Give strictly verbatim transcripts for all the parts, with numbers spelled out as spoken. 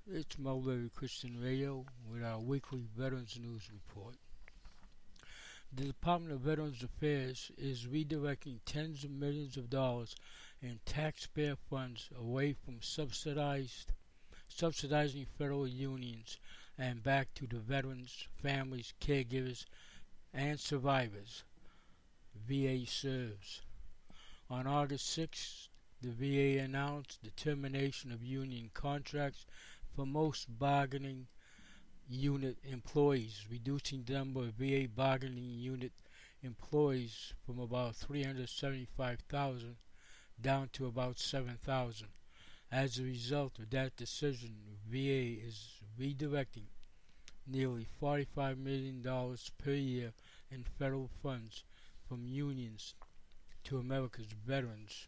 It's Mulberry Christian Radio with our weekly Veterans News Report. The Department of Veterans Affairs is redirecting tens of millions of dollars in taxpayer funds away from subsidized, subsidizing federal unions and back to the veterans, families, caregivers, and survivors V A serves. On August sixth, the V A announced the termination of union contracts for most bargaining unit employees, reducing the number of V A bargaining unit employees from about three hundred seventy-five thousand down to about seven thousand. As a result of that decision, V A is redirecting nearly forty-five million dollars per year in federal funds from unions to America's veterans.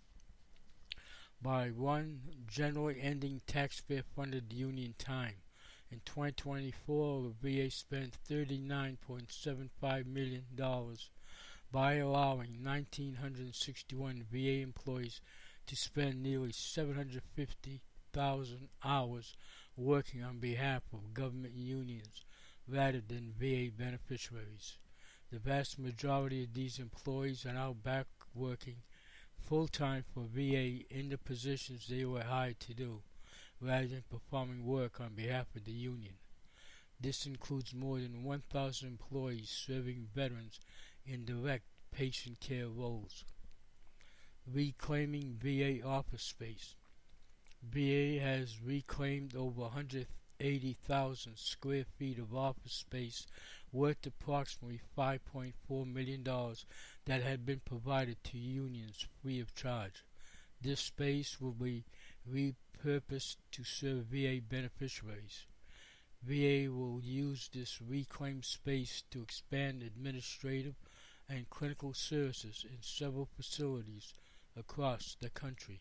By one, generally ending taxpayer-funded union time. In twenty twenty-four, the V A spent thirty-nine point seven five million dollars by allowing one thousand nine hundred sixty-one V A employees to spend nearly seven hundred fifty thousand hours working on behalf of government unions rather than V A beneficiaries. The vast majority of these employees are now back working full-time for V A in the positions they were hired to do, rather than performing work on behalf of the union. This includes more than one thousand employees serving veterans in direct patient care roles. Reclaiming V A office space. V A has reclaimed over one hundred eighty thousand square feet of office space worth approximately five point four million dollars that had been provided to unions free of charge. This space will be repurposed to serve V A beneficiaries. V A will use this reclaimed space to expand administrative and clinical services in several facilities across the country.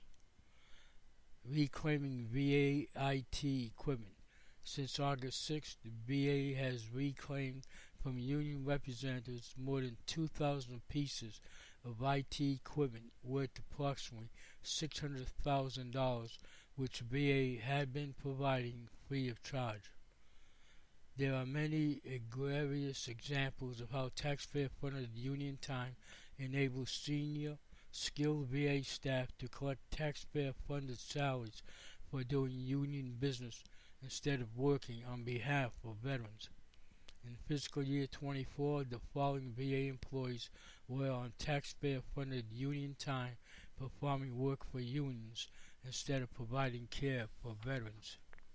Reclaiming V A I T equipment. Since August sixth, the V A has reclaimed from union representatives more than two thousand pieces of I T equipment worth approximately six hundred thousand dollars, which V A had been providing free of charge. There are many egregious examples of how taxpayer-funded union time enables senior, skilled V A staff to collect taxpayer-funded salaries for doing union business instead of working on behalf of veterans. In fiscal year twenty-four, the following V A employees were on taxpayer-funded union time performing work for unions instead of providing care for veterans.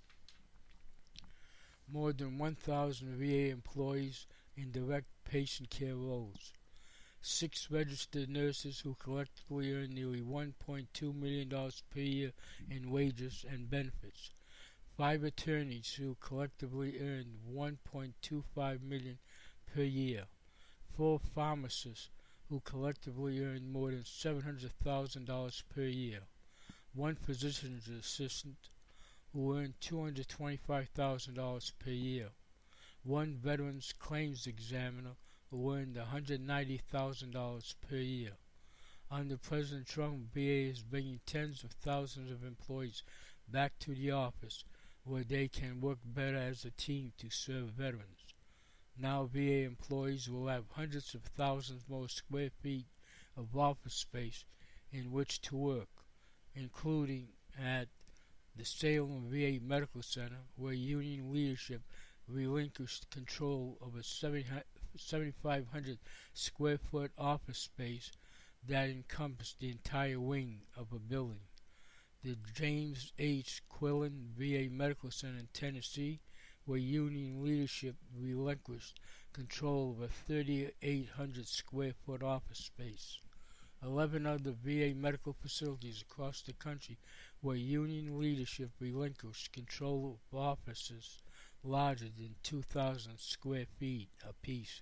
More than one thousand V A employees in direct patient care roles. Six registered nurses who collectively earn nearly one point two million dollars per year in wages and benefits. Five attorneys who collectively earn one point two five million dollars per year. Four pharmacists who collectively earn more than seven hundred thousand dollars per year. One physician's assistant who earned two hundred twenty-five thousand dollars per year. One veterans claims examiner who earned one hundred ninety thousand dollars per year. Under President Trump, V A is bringing tens of thousands of employees back to the office where they can work better as a team to serve veterans. Now V A employees will have hundreds of thousands more square feet of office space in which to work, including at the Salem V A Medical Center, where union leadership relinquished control of a seventy-five hundred square foot office space that encompassed the entire wing of a building. The James H. Quillen V A Medical Center in Tennessee, where union leadership relinquished control of a thirty-eight hundred square foot office space. Eleven other V A medical facilities across the country where union leadership relinquished control of offices larger than two thousand square feet apiece.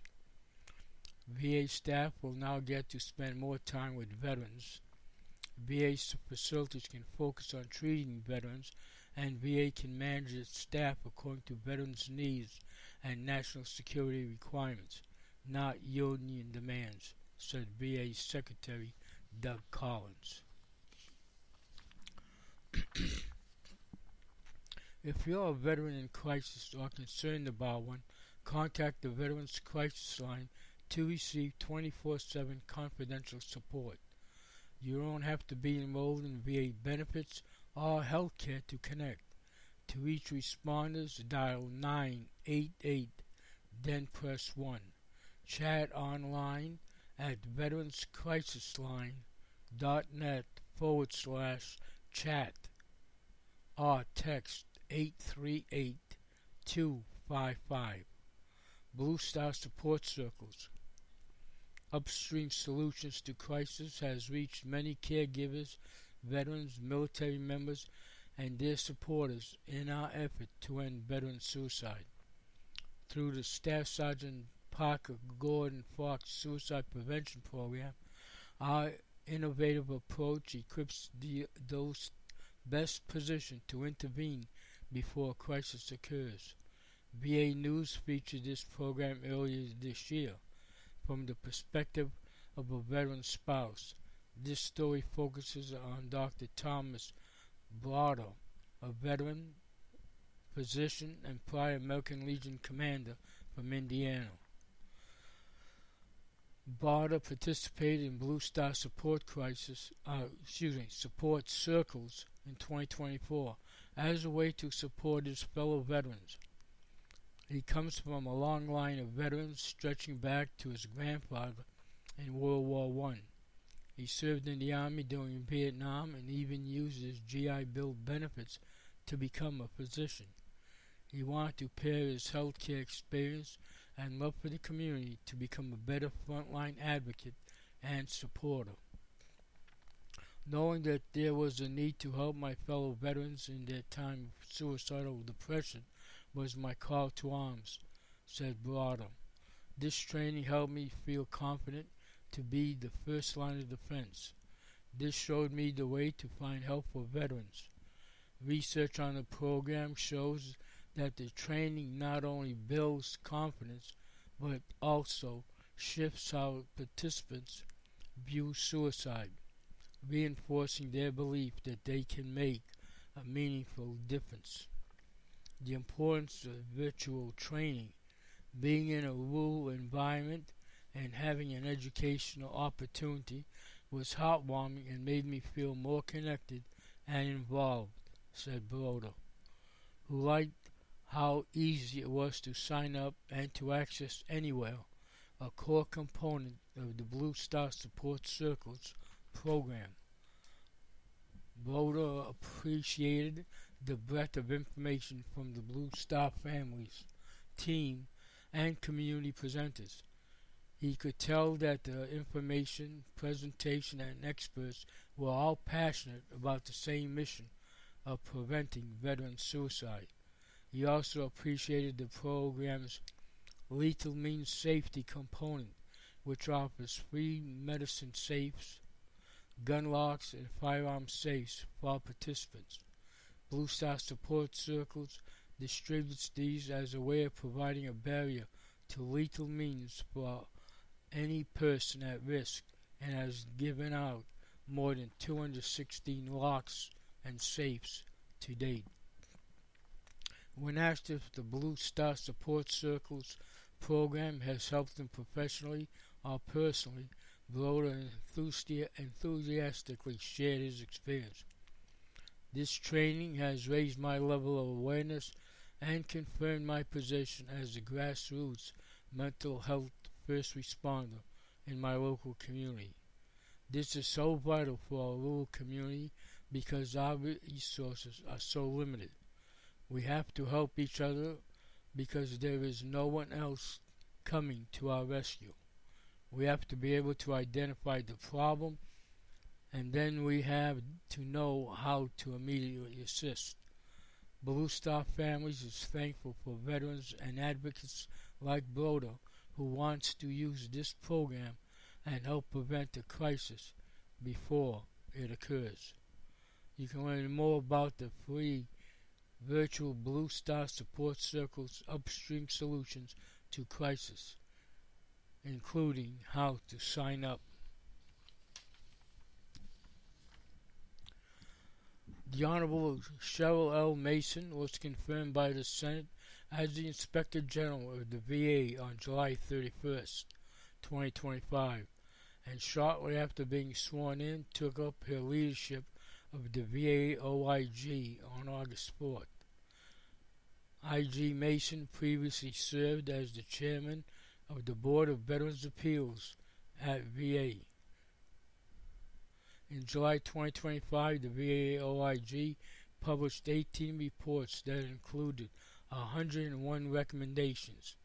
V A staff will now get to spend more time with veterans. V A facilities can focus on treating veterans, and V A can manage its staff according to veterans' needs and national security requirements, not union demands, said V A Secretary Doug Collins. If you're a veteran in crisis or concerned about one, contact the Veterans Crisis Line to receive twenty-four seven confidential support. You don't have to be enrolled in V A benefits or health care to connect. To reach responders, dial nine eight eight, then press one. Chat online at veteranscrisisline.net forward slash chat or text eight three eight, two five five. Blue Star Support Circles. Upstream Solutions to Crisis has reached many caregivers, veterans, military members, and their supporters in our effort to end veteran suicide. Through the Staff Sergeant Parker Gordon Fox Suicide Prevention Program, our innovative approach equips the, those best positioned to intervene before a crisis occurs. V A News featured this program earlier this year. From the perspective of a veteran spouse, this story focuses on Doctor Thomas Brauder, a veteran, physician, and prior American Legion commander from Indiana. Brauder participated in Blue Star Support Crisis, uh, excuse me, Support Circles in twenty twenty-four as a way to support his fellow veterans. He comes from a long line of veterans stretching back to his grandfather in World War One. He served in the Army during Vietnam and even used his G I Bill benefits to become a physician. He wanted to pair his healthcare experience and love for the community to become a better frontline advocate and supporter. Knowing that there was a need to help my fellow veterans in their time of suicidal depression was my call to arms, said Brauder. This training helped me feel confident to be the first line of defense. This showed me the way to find help for veterans. Research on the program shows that the training not only builds confidence, but also shifts how participants view suicide, reinforcing their belief that they can make a meaningful difference. The importance of virtual training, being in a rural environment, and having an educational opportunity was heartwarming and made me feel more connected and involved, said Brauder, who liked how easy it was to sign up and to access anywhere, a core component of the Blue Star Support Circles program. Brauder appreciated the breadth of information from the Blue Star families, team, and community presenters. He could tell that the information, presentation, and experts were all passionate about the same mission of preventing veteran suicide. He also appreciated the program's lethal means safety component, which offers free medicine safes, gun locks, and firearm safes for all participants. Blue Star Support Circles distributes these as a way of providing a barrier to lethal means for any person at risk and has given out more than two hundred sixteen locks and safes to date. When asked if the Blue Star Support Circles program has helped him professionally or personally, Brauder enthusi- enthusiastically shared his experience. This training has raised my level of awareness and confirmed my position as a grassroots mental health first responder in my local community. This is so vital for our rural community because our resources are so limited. We have to help each other because there is no one else coming to our rescue. We have to be able to identify the problem, and then we have to know how to immediately assist. Blue Star Families is thankful for veterans and advocates like Brauder who wants to use this program and help prevent a crisis before it occurs. You can learn more about the free virtual Blue Star Support Circles upstream solutions to crisis, including how to sign up. The Honorable Cheryl L. Mason was confirmed by the Senate as the Inspector General of the V A on July thirty-first, twenty twenty-five, and shortly after being sworn in, took up her leadership of the V A O I G on August fourth. I G Mason previously served as the chairman of the Board of Veterans Appeals at V A. In July twenty twenty-five, the V A O I G published eighteen reports that included one hundred one recommendations.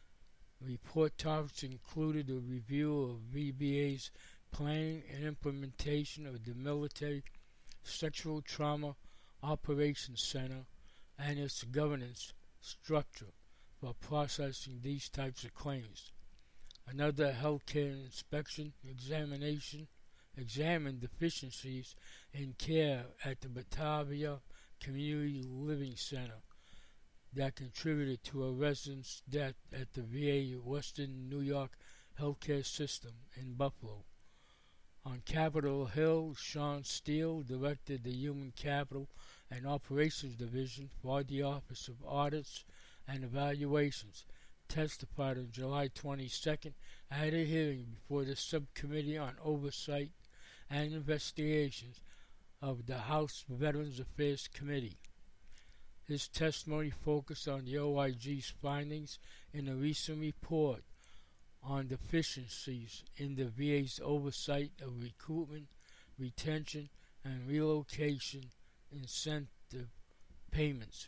Report topics included a review of V B A's planning and implementation of the Military Sexual Trauma Operations Center and its governance structure for processing these types of claims. Another healthcare inspection examination examined deficiencies in care at the Batavia Community Living Center that contributed to a resident's death at the V A Western New York healthcare system in Buffalo. On Capitol Hill, Sean Steele, directed the Human Capital and Operations Division for the Office of Audits and Evaluations, testified on July twenty-second at a hearing before the Subcommittee on Oversight and Investigations of the House Veterans Affairs Committee. His testimony focused on the O I G's findings in a recent report on deficiencies in the V A's oversight of recruitment, retention, and relocation incentive payments.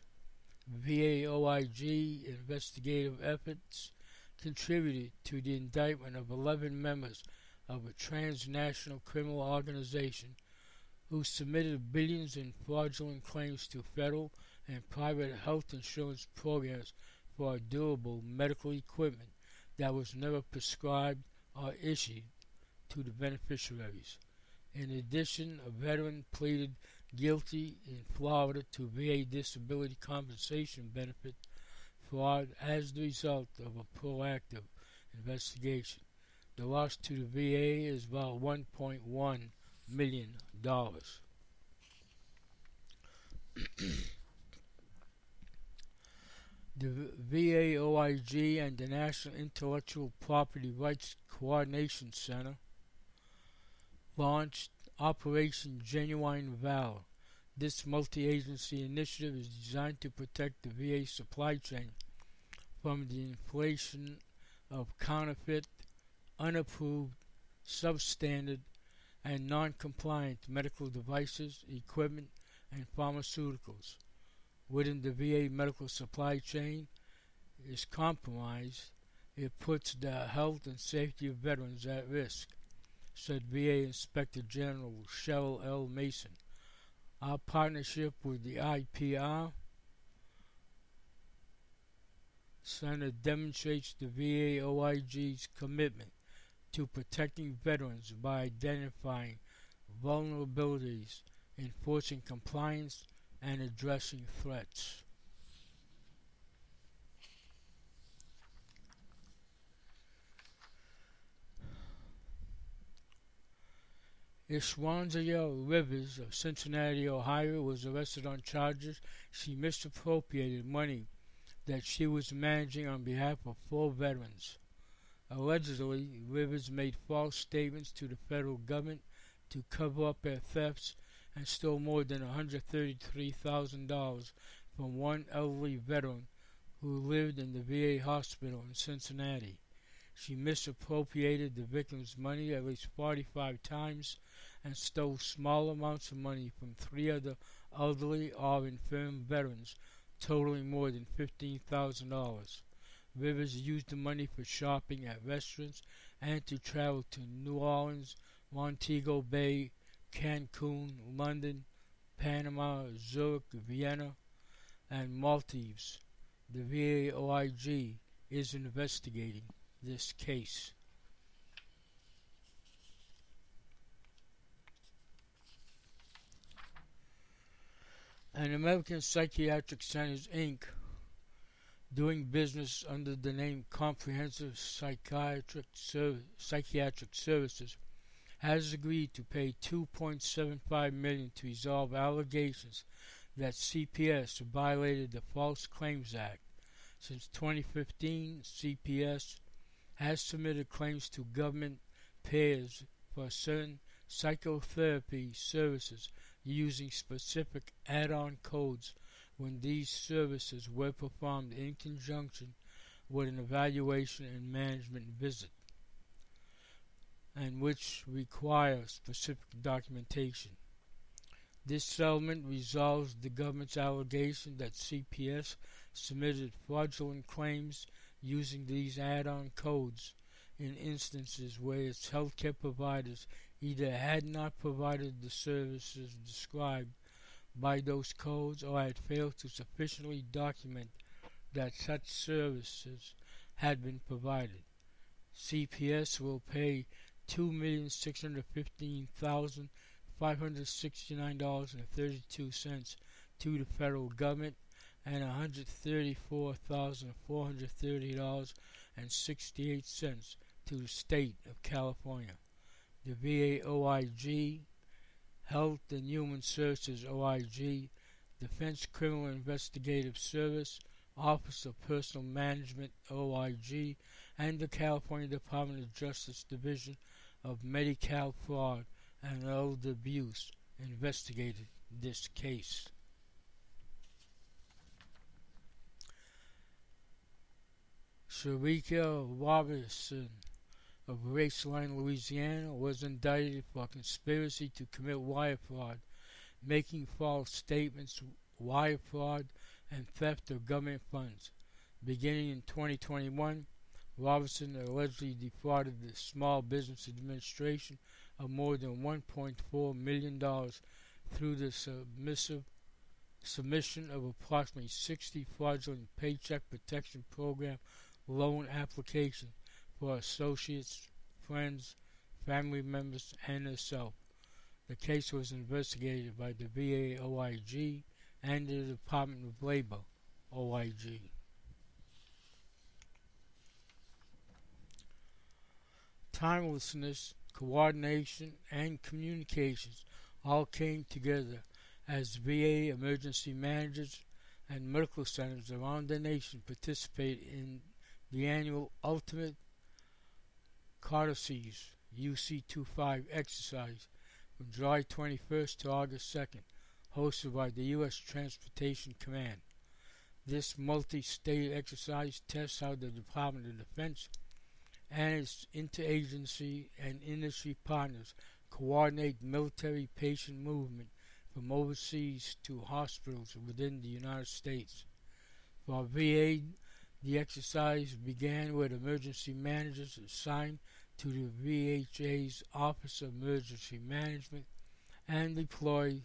V A O I G investigative efforts contributed to the indictment of eleven members of a transnational criminal organization who submitted billions in fraudulent claims to federal and private health insurance programs for durable medical equipment that was never prescribed or issued to the beneficiaries. In addition, a veteran pleaded guilty in Florida to V A disability compensation benefit fraud as the result of a proactive investigation. The loss to the V A is about one point one million dollars. The V A O I G and the National Intellectual Property Rights Coordination Center launched Operation Genuine Valor. This multi-agency initiative is designed to protect the V A supply chain from the inflation of counterfeit, unapproved, substandard, and non-compliant medical devices, equipment, and pharmaceuticals. Within the V A medical supply chain is compromised, it puts the health and safety of veterans at risk, said V A Inspector General Cheryl L. Mason. Our partnership with the I P R Center demonstrates the V A O I G's commitment to protecting veterans by identifying vulnerabilities, enforcing compliance, and addressing threats. Ishwanzia Rivers of Cincinnati, Ohio, was arrested on charges she misappropriated money that she was managing on behalf of four veterans. Allegedly, Rivers made false statements to the federal government to cover up her thefts and stole more than one hundred thirty-three thousand dollars from one elderly veteran who lived in the V A hospital in Cincinnati. She misappropriated the victim's money at least forty-five times and stole small amounts of money from three other elderly or infirm veterans, totaling more than fifteen thousand dollars. Rivers used the money for shopping at restaurants and to travel to New Orleans, Montego Bay, Cancun, London, Panama, Zurich, Vienna, and Maldives. The V A O I G is investigating this case. And American Psychiatric Centers, Incorporated, doing business under the name Comprehensive Psychiatric, Serv- Psychiatric Services, has agreed to pay two point seven five million dollars to resolve allegations that C P S violated the False Claims Act. Since twenty fifteen, C P S has submitted claims to government payers for certain psychotherapy services using specific add-on codes when these services were performed in conjunction with an evaluation and management visit, and which require specific documentation. This settlement resolves the government's allegation that C P S submitted fraudulent claims using these add-on codes in instances where its healthcare providers either had not provided the services described by those codes or had failed to sufficiently document that such services had been provided. C P S will pay two million six hundred fifteen thousand five hundred sixty-nine dollars and thirty-two cents to the federal government and one hundred thirty-four thousand four hundred thirty dollars and sixty-eight cents to the state of California. The V A O I G, Health and Human Services O I G, Defense Criminal Investigative Service, Office of Personnel Management O I G, and the California Department of Justice Division of Medi-Cal Fraud and Elder Abuse investigated this case. Sharika Robertson of Graceland, Louisiana, was indicted for conspiracy to commit wire fraud, making false statements, wire fraud, and theft of government funds. Beginning in twenty twenty-one, Robertson allegedly defrauded the Small Business Administration of more than one point four million dollars through the submissive submission of approximately sixty fraudulent Paycheck Protection Program loan applications for associates, friends, family members, and herself. The case was investigated by the V A O I G and the Department of Labor O I G. Timelessness, coordination, and communications all came together as V A emergency managers and medical centers around the nation participate in the annual Ultimate Codices U C twenty-five exercise from July twenty-first to August second, hosted by the U S Transportation Command. This multi-state exercise tests how the Department of Defense and its interagency and industry partners coordinate military patient movement from overseas to hospitals within the United States. For V A, the exercise began with emergency managers assigned to the V H A's Office of Emergency Management and deployed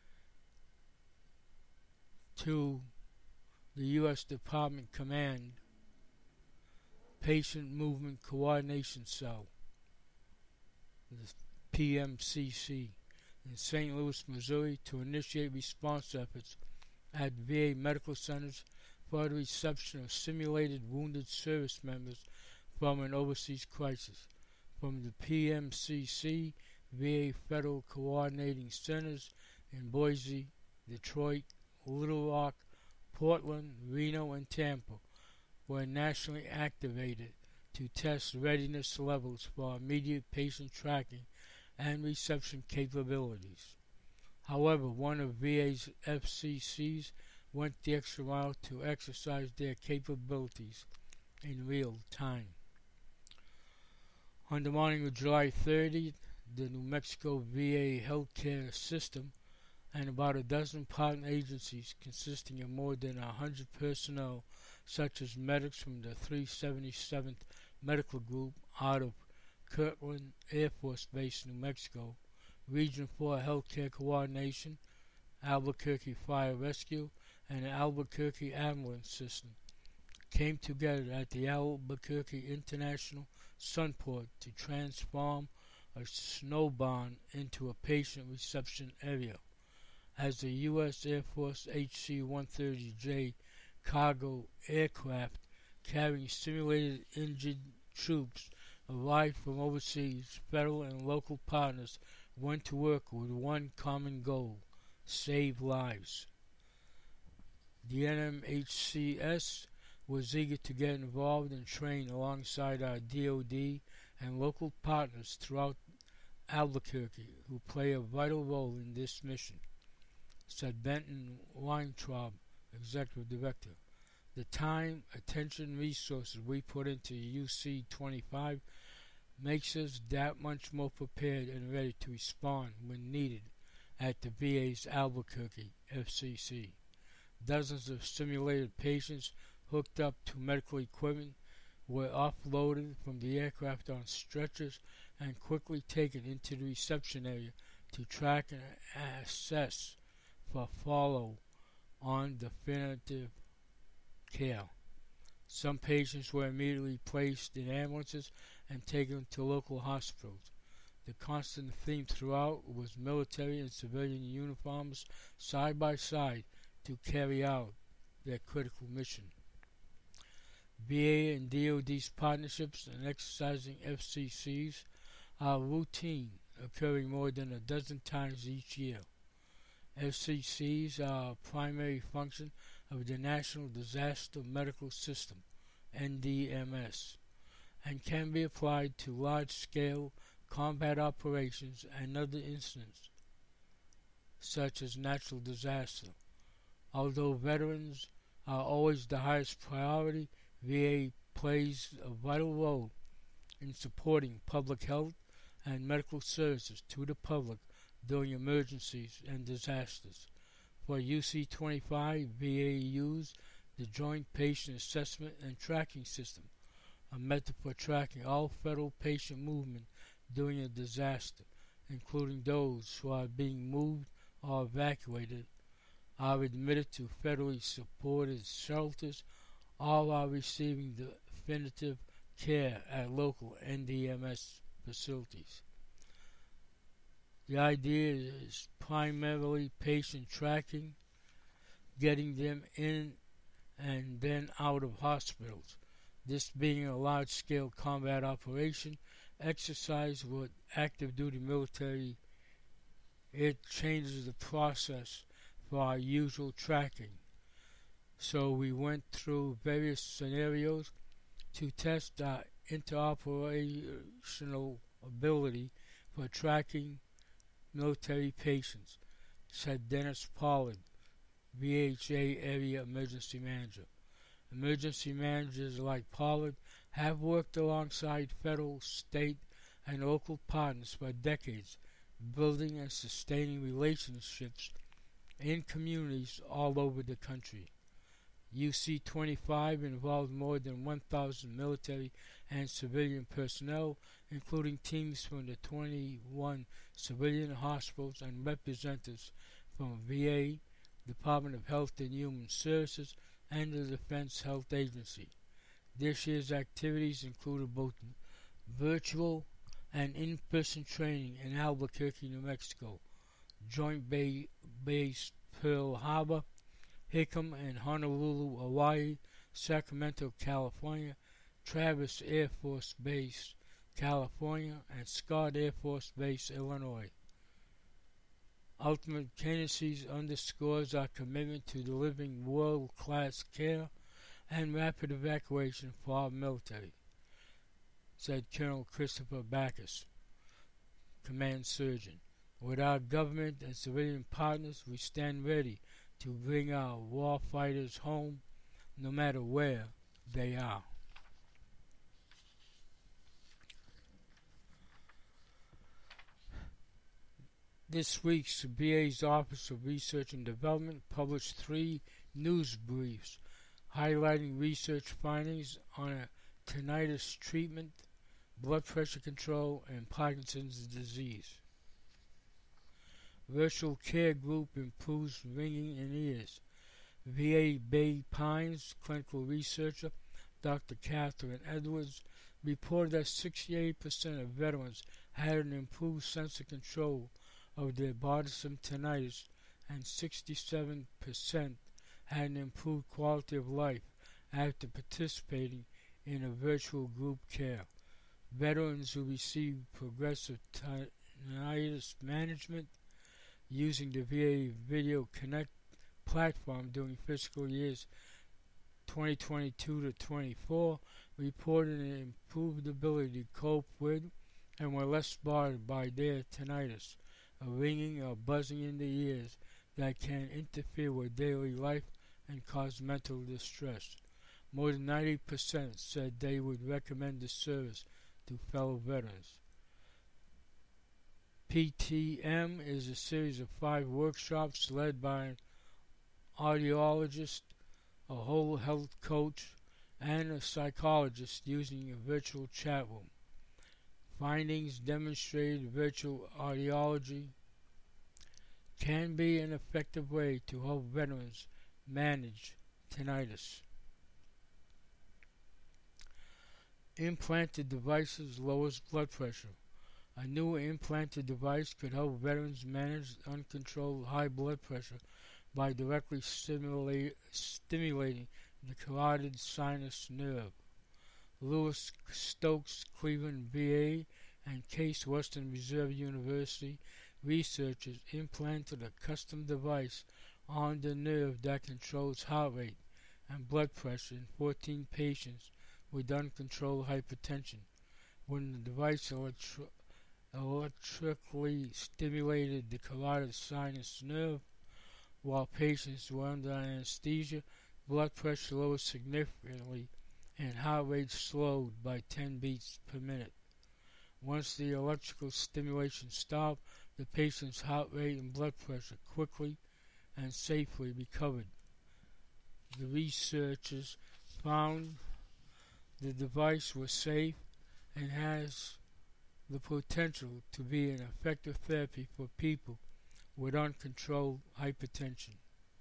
to the U S Department Command Patient Movement Coordination Cell, the P M C C, in Saint Louis, Missouri, to initiate response efforts at V A medical centers for the reception of simulated wounded service members from an overseas crisis. From the P M C C, V A Federal Coordinating Centers in Boise, Detroit, Little Rock, Portland, Reno, and Tampa were nationally activated to test readiness levels for immediate patient tracking and reception capabilities. However, one of V A's F C Cs went the extra mile to exercise their capabilities in real time. On the morning of July thirtieth, the New Mexico V A healthcare system and about a dozen partner agencies consisting of more than a hundred personnel, such as medics from the three seventy-seventh Medical Group out of Kirtland Air Force Base, New Mexico, Region four Healthcare Coordination, Albuquerque Fire Rescue, and Albuquerque Ambulance System, came together at the Albuquerque International Sunport to transform a snow barn into a patient reception area. As the U S Air Force H C one thirty J cargo aircraft carrying simulated injured troops arrived from overseas, federal and local partners went to work with one common goal: save lives. The N M H C S was eager to get involved and train alongside our D O D and local partners throughout Albuquerque, who play a vital role in this mission, said Benton Weintraub, Executive Director. The time, attention, and resources we put into U C twenty-five makes us that much more prepared and ready to respond when needed at the V A's Albuquerque F C C. Dozens of simulated patients hooked up to medical equipment were offloaded from the aircraft on stretchers and quickly taken into the reception area to track and assess for follow-on definitive care. Some patients were immediately placed in ambulances and taken to local hospitals. The constant theme throughout was military and civilian uniforms side by side to carry out their critical mission. V A and D O D's partnerships and exercising F C Cs are routine, occurring more than a dozen times each year. F C Cs are a primary function of the National Disaster Medical System, N D M S, and can be applied to large-scale combat operations and other incidents, such as natural disaster. Although veterans are always the highest priority, V A plays a vital role in supporting public health and medical services to the public during emergencies and disasters. For U C twenty-five, V A used the Joint Patient Assessment and Tracking System, a method for tracking all federal patient movement during a disaster, including those who are being moved or evacuated, are admitted to federally supported shelters, all are receiving definitive care at local N D M S facilities. The idea is primarily patient tracking, getting them in and then out of hospitals. This being a large-scale combat operation, exercise with active duty military, it changes the process for our usual tracking. So we went through various scenarios to test our interoperational ability for tracking military patients, said Dennis Pollard, V H A Area Emergency Manager. Emergency managers like Pollard have worked alongside federal, state, and local partners for decades, building and sustaining relationships in communities all over the country. U C twenty-five involved more than one thousand military and civilian personnel, including teams from the twenty-one civilian hospitals and representatives from V A, Department of Health and Human Services, and the Defense Health Agency. This year's activities included both virtual and in-person training in Albuquerque, New Mexico, Joint Bay Base Pearl Harbor, Hickam and Honolulu, Hawaii, Sacramento, California, Travis Air Force Base, California, and Scott Air Force Base, Illinois. Ultimate Candidacies underscores our commitment to delivering world-class care and rapid evacuation for our military, said Colonel Christopher Backus, Command Surgeon. With our government and civilian partners, we stand ready to bring our war fighters home, no matter where they are. This week's V A's Office of Research and Development published three news briefs highlighting research findings on a tinnitus treatment, blood pressure control, and Parkinson's disease. Virtual Care Group improves ringing in ears. V A Bay Pines clinical researcher Doctor Catherine Edwards reported that sixty-eight percent of veterans had an improved sense of control of their bothersome tinnitus, and sixty-seven percent had an improved quality of life after participating in a virtual group care. Veterans who receive progressive tinnitus management using the V A Video Connect platform during fiscal years twenty twenty-two to twenty-four reported an improved ability to cope with and were less bothered by their tinnitus, a ringing or buzzing in the ears that can interfere with daily life and cause mental distress. More than ninety percent said they would recommend the service to fellow veterans. P T M is a series of five workshops led by an audiologist, a whole health coach, and a psychologist using a virtual chat room. Findings demonstrated virtual audiology can be an effective way to help veterans manage tinnitus. Implanted devices lowers blood pressure. A new implanted device could help veterans manage uncontrolled high blood pressure by directly stimulate, stimulating the carotid sinus nerve. Lewis Stokes Cleveland V A and Case Western Reserve University researchers implanted a custom device on the nerve that controls heart rate and blood pressure in fourteen patients with uncontrolled hypertension. When the device electri- electrically stimulated the carotid sinus nerve while patients were under anesthesia, blood pressure lowered significantly and heart rate slowed by ten beats per minute. Once the electrical stimulation stopped, the patient's heart rate and blood pressure quickly and safely recovered. The researchers found the device was safe and has the potential to be an effective therapy for people with uncontrolled hypertension.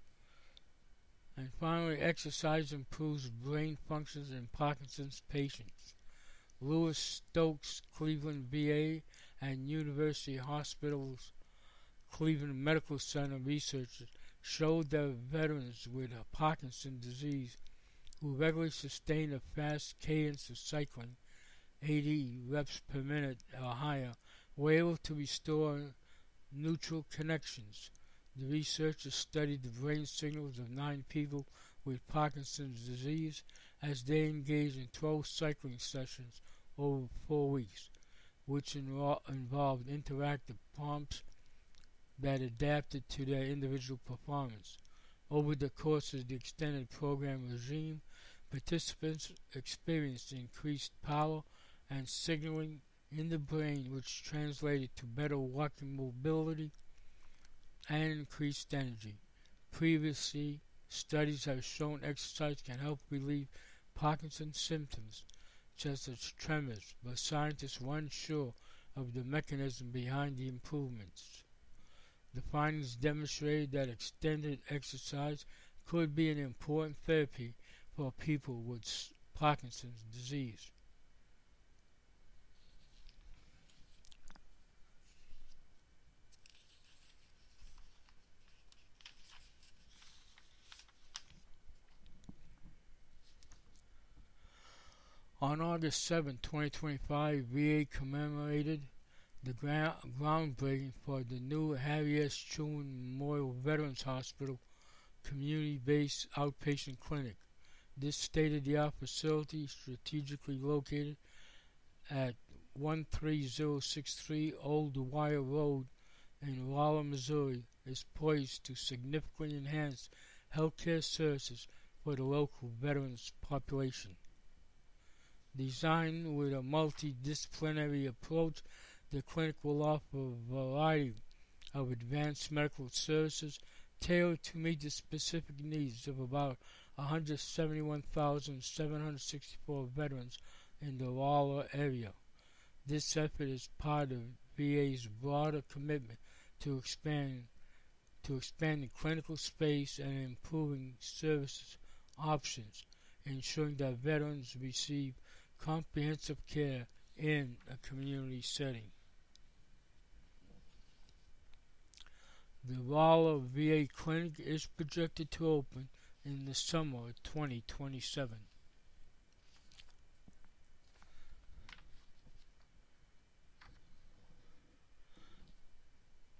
And finally, exercise improves brain functions in Parkinson's patients. Lewis Stokes Cleveland V A and University Hospitals Cleveland Medical Center researchers showed that veterans with Parkinson's disease who regularly sustain a fast cadence of cycling, eighty reps per minute or higher, were able to restore neutral connections. The researchers studied the brain signals of nine people with Parkinson's disease as they engaged in twelve cycling sessions over four weeks, which invo- involved interactive prompts that adapted to their individual performance. Over the course of the extended program regime, participants experienced increased power and signaling in the brain, which translated to better walking mobility and increased energy. Previously, studies have shown exercise can help relieve Parkinson's symptoms, such as tremors, but scientists were unsure of the mechanism behind the improvements. The findings demonstrated that extended exercise could be an important therapy for people with Parkinson's disease. On August seventh, twenty twenty-five, V A commemorated the gra- groundbreaking for the new Harry S. Truman Memorial Veterans Hospital community-based outpatient clinic. This state-of-the-art facility, strategically located at one three zero six three Old Wire Road in Rolla, Missouri, is poised to significantly enhance healthcare services for the local veterans population. Designed with a multidisciplinary approach, the clinic will offer a variety of advanced medical services tailored to meet the specific needs of about one hundred seventy-one thousand seven hundred sixty-four veterans in the Rolla area. This effort is part of V A's broader commitment to expand to expanding clinical space and improving services options, ensuring that veterans receive comprehensive care in a community setting. The Rolla V A clinic is projected to open in the summer of twenty twenty-seven.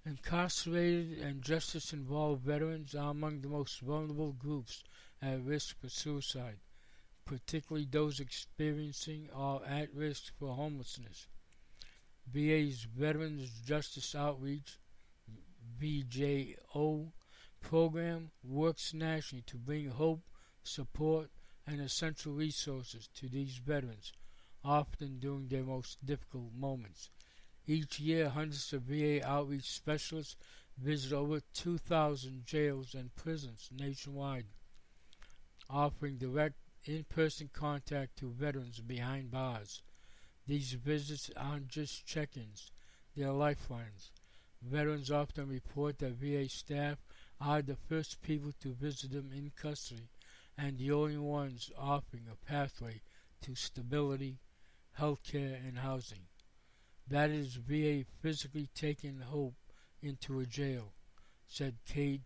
Incarcerated and justice-involved veterans are among the most vulnerable groups at risk for suicide, particularly those experiencing or at risk for homelessness. V A's Veterans Justice Outreach V J O program works nationally to bring hope, support, and essential resources to these veterans, often during their most difficult moments. Each year, hundreds of V A outreach specialists visit over two thousand jails and prisons nationwide, offering direct in-person contact to veterans behind bars. These visits aren't just check-ins, they are lifelines. Veterans often report that V A staff are the first people to visit them in custody and the only ones offering a pathway to stability, health care, and housing. That is V A physically taking hope into a jail, said Kate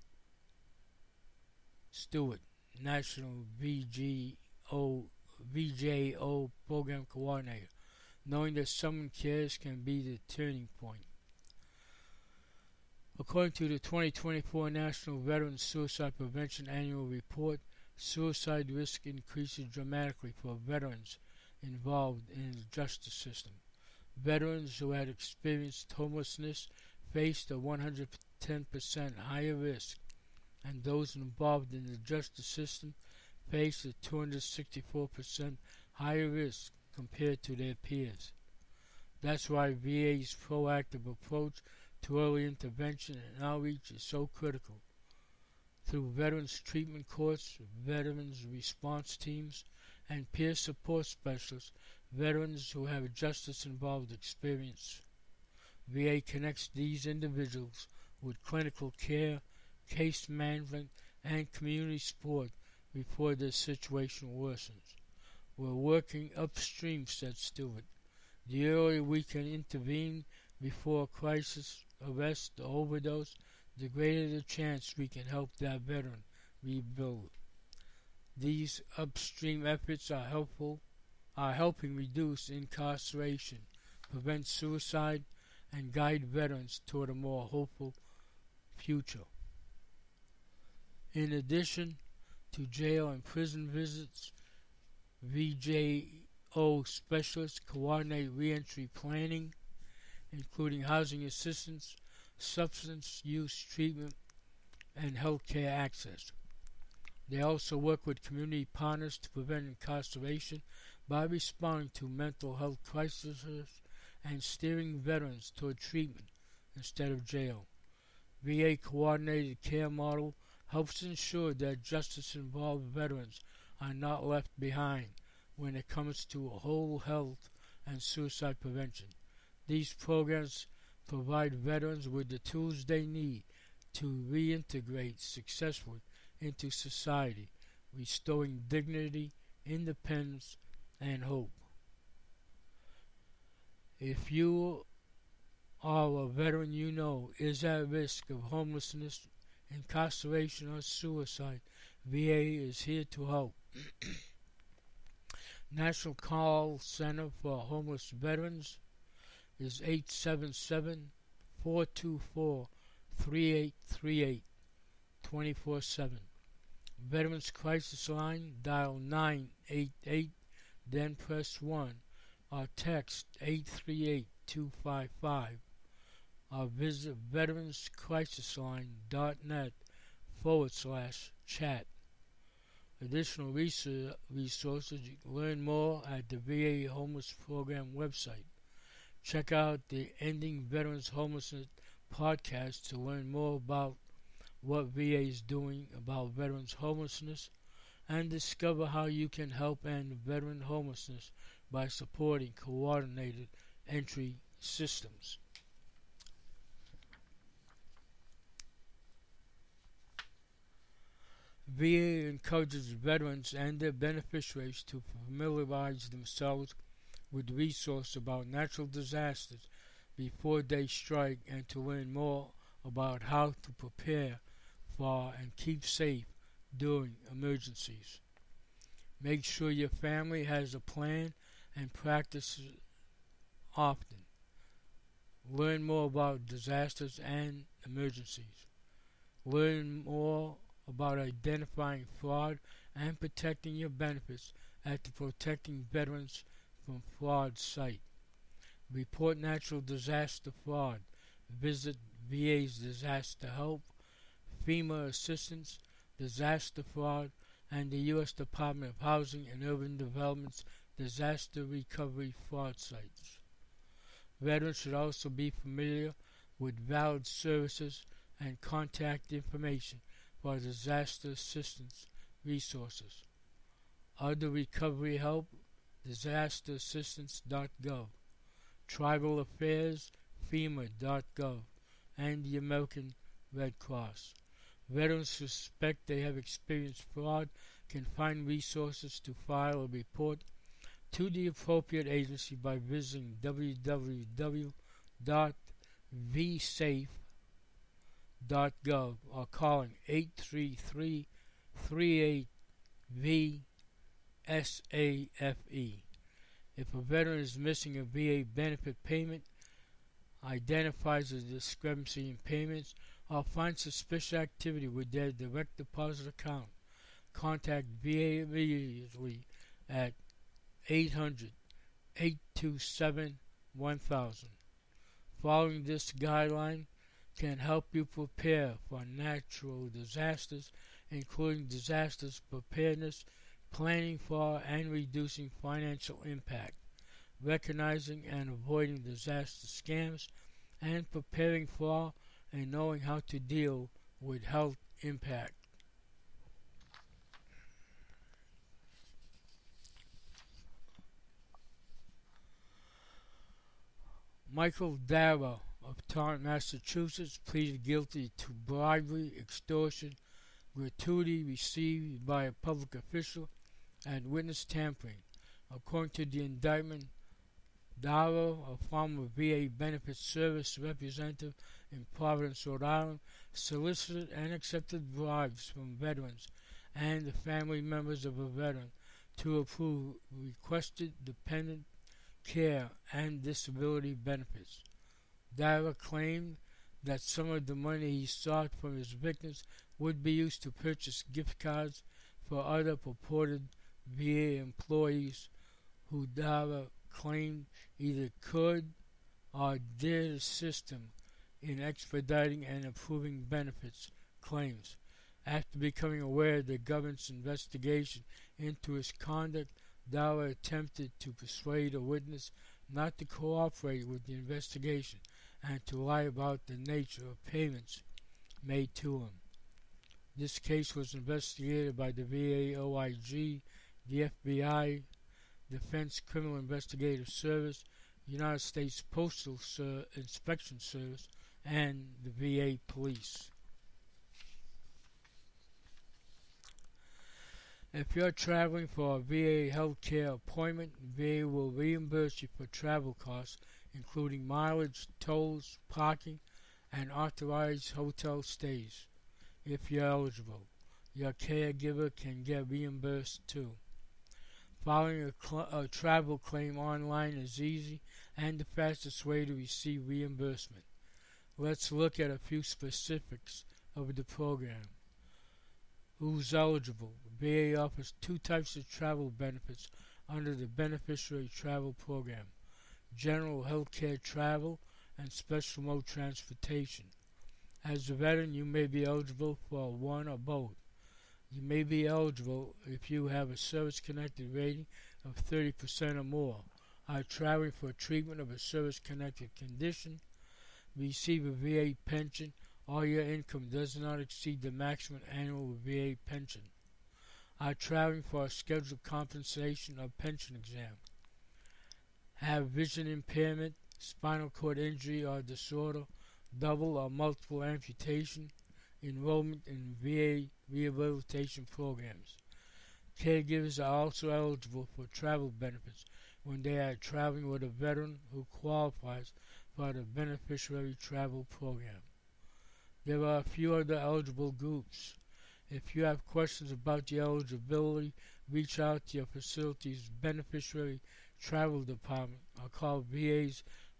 Stewart, National V G O, V J O Program Coordinator, knowing that someone cares can be the turning point. According to the twenty twenty-four National Veterans Suicide Prevention Annual Report, suicide risk increases dramatically for veterans involved in the justice system. Veterans who had experienced homelessness faced a one hundred ten percent higher risk, and those involved in the justice system faced a two hundred sixty-four percent higher risk compared to their peers. That's why V A's proactive approach to early intervention and outreach is so critical. Through veterans treatment courts, veterans response teams, and peer support specialists, veterans who have justice-involved experience, V A connects these individuals with clinical care, case management, and community support before their situation worsens. We're working upstream, said Stewart. The earlier we can intervene before a crisis, arrest, or overdose, the greater the chance we can help that veteran rebuild. These upstream efforts are helpful, are helping reduce incarceration, prevent suicide, and guide veterans toward a more hopeful future. In addition to jail and prison visits, V J O specialists coordinate reentry planning, including housing assistance, substance use treatment, and health care access. They also work with community partners to prevent incarceration by responding to mental health crises and steering veterans toward treatment instead of jail. V A coordinated care model helps ensure that justice-involved veterans are not left behind when it comes to whole health and suicide prevention. These programs provide veterans with the tools they need to reintegrate successfully into society, restoring dignity, independence, and hope. If you are a veteran you know is at risk of homelessness, incarceration, or suicide, V A is here to help. National Call Center for Homeless Veterans is eight seven seven, four two four, three eight three eight, twenty-four seven. Veterans Crisis Line, dial nine eight eight, then press one, or text eight three eight, two five five, or visit veteranscrisisline.net forward slash chat. Additional resources, you can learn more at the V A Homeless Program website. Check out the Ending Veterans Homelessness podcast to learn more about what V A is doing about veterans homelessness and discover how you can help end veteran homelessness by supporting coordinated entry systems. V A encourages veterans and their beneficiaries to familiarize themselves with resources about natural disasters before they strike and to learn more about how to prepare for and keep safe during emergencies. Make sure your family has a plan and practice it often. Learn more about disasters and emergencies. Learn more about identifying fraud and protecting your benefits at the Protecting Veterans from Fraud site. Report natural disaster fraud. Visit V A's Disaster Help, FEMA Assistance, Disaster Fraud, and the U S Department of Housing and Urban Development's Disaster Recovery Fraud sites. Veterans should also be familiar with valid services and contact information for disaster assistance resources. Other recovery help, disaster assistance dot gov, Tribal Affairs, FEMA dot gov, and the American Red Cross. Veterans who suspect they have experienced fraud can find resources to file a report to the appropriate agency by visiting w w w dot v safe dot gov or calling eight three three, three eight V S A F E. If a veteran is missing a V A benefit payment, identifies a discrepancy in payments, or finds suspicious activity with their direct deposit account, contact V A immediately at eight hundred, eight two seven, one thousand. Following this guideline can help you prepare for natural disasters, including disasters preparedness, planning for and reducing financial impact, recognizing and avoiding disaster scams, and preparing for and knowing how to deal with health impact. Michael Dara of Taunton, Massachusetts, pleaded guilty to bribery, extortion, gratuity received by a public official, and witness tampering. According to the indictment, Dara, a former V A Benefits Service representative in Providence, Rhode Island, solicited and accepted bribes from veterans and the family members of a veteran to approve requested dependent care and disability benefits. Dara claimed that some of the money he sought from his victims would be used to purchase gift cards for other purported V A employees who Dara claimed either could or did assist him in expediting and approving benefits claims. After becoming aware of the government's investigation into his conduct, Dara attempted to persuade a witness not to cooperate with the investigation and to lie about the nature of payments made to him. This case was investigated by the V A O I G, the F B I, Defense Criminal Investigative Service, United States Postal Sur- Inspection Service, and the V A Police. If you're traveling for a V A healthcare appointment, V A will reimburse you for travel costs, including mileage, tolls, parking, and authorized hotel stays. If you're eligible, your caregiver can get reimbursed too. Filing a, cl- a travel claim online is easy and the fastest way to receive reimbursement. Let's look at a few specifics of the program. Who's eligible? V A offers two types of travel benefits under the Beneficiary Travel Program: General Healthcare Travel and Special Mode Transportation. As a veteran, you may be eligible for one or both. You may be eligible if you have a service-connected rating of thirty percent or more, are traveling for treatment of a service-connected condition, receive a V A pension, or your income does not exceed the maximum annual V A pension, are traveling for a scheduled compensation or pension exam, have vision impairment, spinal cord injury or disorder, double or multiple amputation, enrollment in V A rehabilitation programs. Caregivers are also eligible for travel benefits when they are traveling with a veteran who qualifies for the Beneficiary Travel Program. There are a few other eligible groups. If you have questions about the eligibility, reach out to your facility's Beneficiary Travel Department or call V A's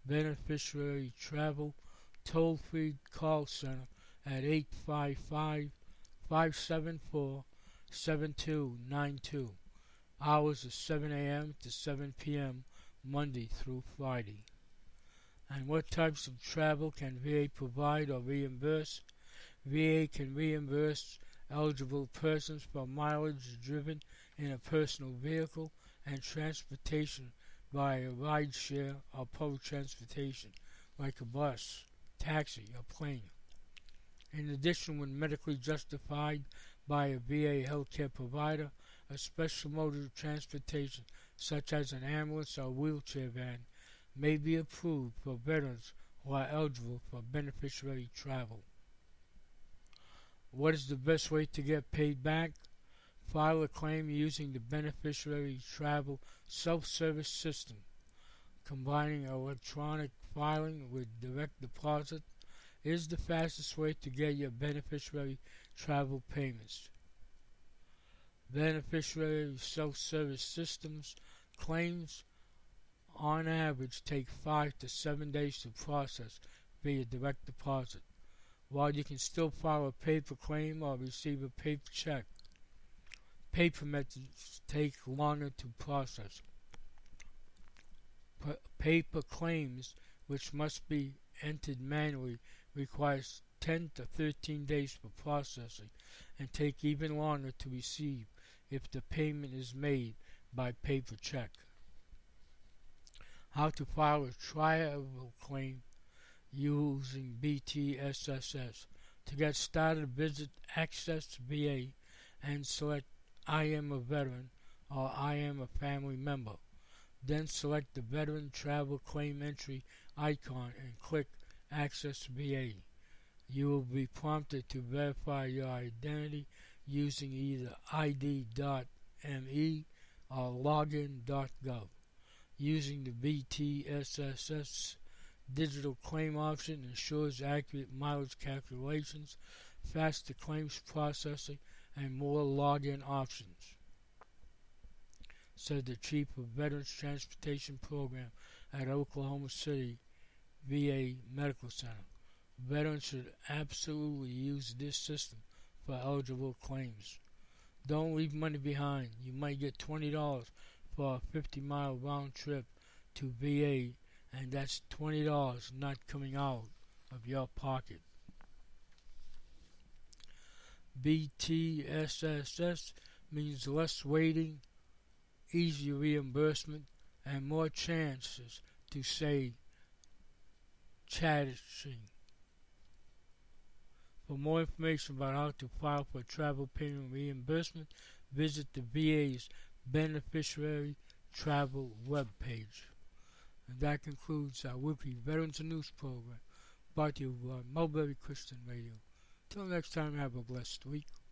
Beneficiary Travel toll-free call center at eight five five, five seven four, seven two nine two. Hours of seven a m to seven p m Monday through Friday. And what types of travel can V A provide or reimburse? V A can reimburse eligible persons for mileage driven in a personal vehicle and transportation by a rideshare or public transportation, like a bus, taxi, or plane. In addition, when medically justified by a V A healthcare provider, a special mode of transportation, such as an ambulance or wheelchair van, may be approved for veterans who are eligible for beneficiary travel. What is the best way to get paid back? File a claim using the beneficiary travel self-service system, combining electronic filing with direct deposit is the fastest way to get your beneficiary travel payments. Beneficiary self-service systems claims on average take five to seven days to process via direct deposit, while you can still file a paper claim or receive a paper check. Paper methods take longer to process. P- paper claims, which must be entered manually, requires ten to thirteen days for processing and take even longer to receive if the payment is made by paper check. How to file a travel claim using B T S S S. To get started, visit Access V A and select I am a veteran or I am a family member. Then select the Veteran Travel Claim Entry icon and click Access V A. You will be prompted to verify your identity using either I D dot M E or login dot gov. Using the B T S S S digital claim option ensures accurate mileage calculations, faster claims processing, and more login options, said the Chief of Veterans Transportation Program at Oklahoma City V A Medical Center. Veterans should absolutely use this system for eligible claims. Don't leave money behind. You might get twenty dollars for a fifty mile round trip to V A, and that's twenty dollars not coming out of your pocket. B T S S S means less waiting, easier reimbursement, and more chances to say chatting. For more information about how to file for travel payment reimbursement, visit the V A's Beneficiary Travel webpage. And that concludes our weekly Veterans News program, brought to you by Mulberry Christian Radio. Till next time, have a blessed week.